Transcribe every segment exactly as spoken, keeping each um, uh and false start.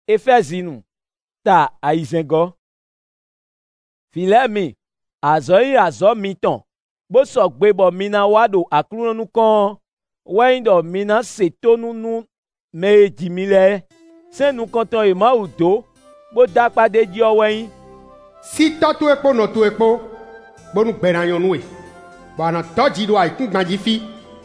Efezinu ta aizengo. Filemi azoi azo miton. Bo so gbebo mina wado akrunonu kan. Waindo mina setonu nu meji mile. Senu konton e ma udo. Bo dakpade ji oweyin. Si to to epo no to epo. Bonu gberanyon we. Bana toji do ai kun gbanji fi.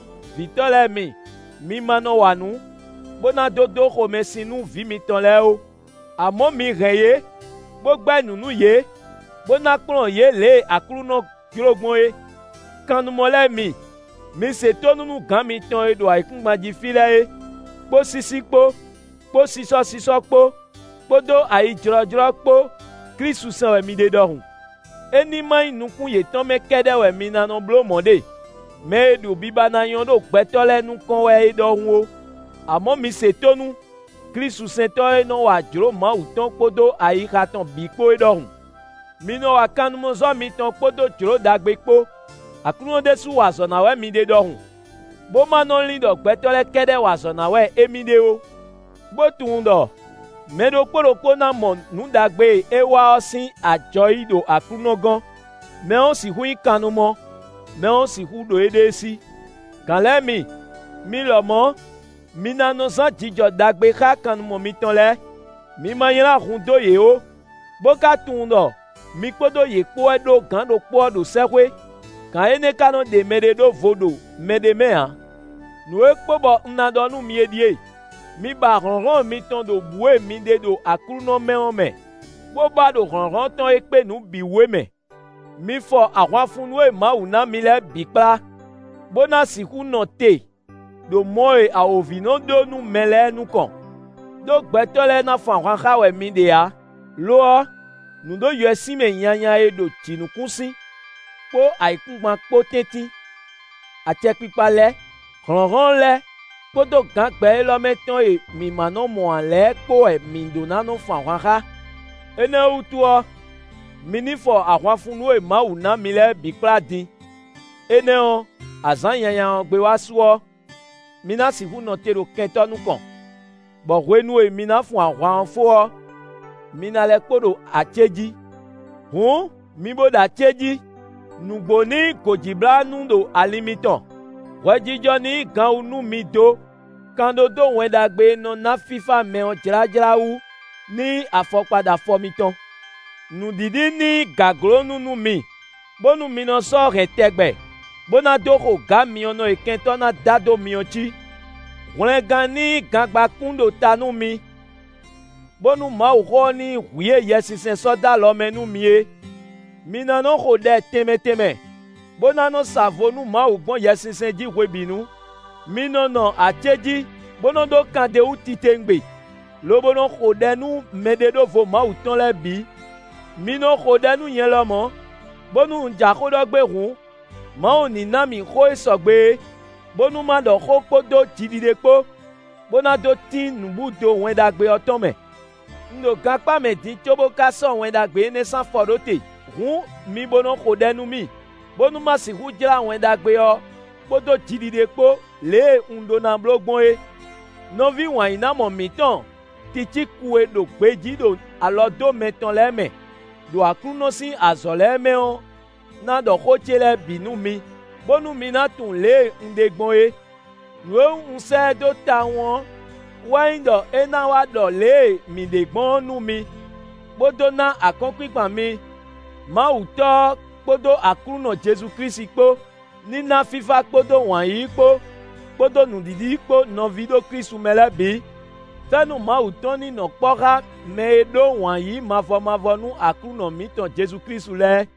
Vitole mi. Mi mano wanu. Bona dodo ko mesinu vi mi ton le o. Amo mi reye. Bo gba nunu ye. Bona klon ye le akruno kirogbon e. Kanu mole mi. Mi se to nunu gan mi ton e do ai kun gbanji fi le e. Po sisi po. Po siso siso po. Podo ai jro jro po. Kristu san we mi de dorun. Eni mai nukun ye ton me kede we mi nanon blo monde. Me do biba na yon do gbetole nu kon we e dorun o. Amo mi se tonu. Kristu san to e no wa jro ma u ton podo ai katon bi po e dorun. Mi no wa kanu mo zo mi ton podo jro dagbe po. Akuno de su wa so na we mi de dorun. Bo ma no lin do gbetole kede wa so na we e mi de o. Bo tun do. Medo kporokpo na mo nu dagbe e wa osin ajo ido akuno gan. Me on si hu ikanu mo. Me on si hu do edesi. Kan le mi. Mi lo mo. Mi na no san jijo dagbe ka kanu mo mi ton le. Mi ma yira hun do ye o. Bo ka tun do. Mi podo ye po e do gan do po do sekwe. Kan ene kanu de mede do vodo mede me ha. Nu e po bo na do nu mi edie. Mi ba ronron mi ton do boué mi de do akruno me on me. Bo ba do ronron ton ekpe nu biwe me. Mi fo akwa funu e ma una mi le bikla. Bo na siku no te. Do moe a ovino do nu mele nu kon. Do gbetole na fa akwa kawe mi de ya. Lo nu do yesi me nyanya e do tinu kunsi. Po aikungba po teti. Ache pipa le. Ronron le. Podo gan gbe lo meton e mi mano mo ale po e mi dona no fa waha. Ene utuo. Mi ni fo akwa funu e ma una mi le bikla din. Ene o azan yan yan gbe wa suo. Mi na si hu no tero kento nu kon. Bo wenu e mi na fun akwa fo. Mi na le podo acheji. Hun mi bo da acheji. Nugbo ni kojibla nu do alimiton. Wejijo ni gan unu mi do. Kando do wen dagbe no na fifa me on jira jira wu ni afopada fomiton. Nu didi ni gagro nunu mi. Bonu mi no so retegbe. Bona do ko ga mi ono ekento na dado mi ochi. Wen gan ni gagba kundo tanu mi. Bonu ma uho ni huye yesisen soda lo menu mi e. Mi na no ko de teme teme. Bona no savonu ma ugbon yesisen ji webinu. Mi no no acheji. Bono do kande ou titengbe. Lo bono kodenu mededo vo ma uton le bi. Mi no kodenu yen lo mo. Bonu nja kodo gbe hun. Ma oni na mi ko esogbe. Bonu ma do ko podo jidide po. Bona do tin nubu do wen dagbe otome. Ndo gakpa me din chobo ka so wen dagbe ne san fodote. Hun mi bono kodenu mi. Bonu ma si hu jira wen dagbe o. Podo jidide po le undo na blogbon e. Novi wan ina mo miton. Tichi kue do gbeji do alo do meton le me. Do akruno si azole me on. Na do koche le binu mi. Bonu mi na tun le undegbon e. Nwe unse do ta won. Waindo ena wa do le mi degbon nu mi. Bodo na akonkwipan mi. Ma uto podo akruno Jesu Christi po. Nina fifa podo wan yi po. Podo nu didi po no video Kristu mele bi. Tanu ma utoni no pora me do wan yi mavo mavo nu akruno miton Jesu Kristu le.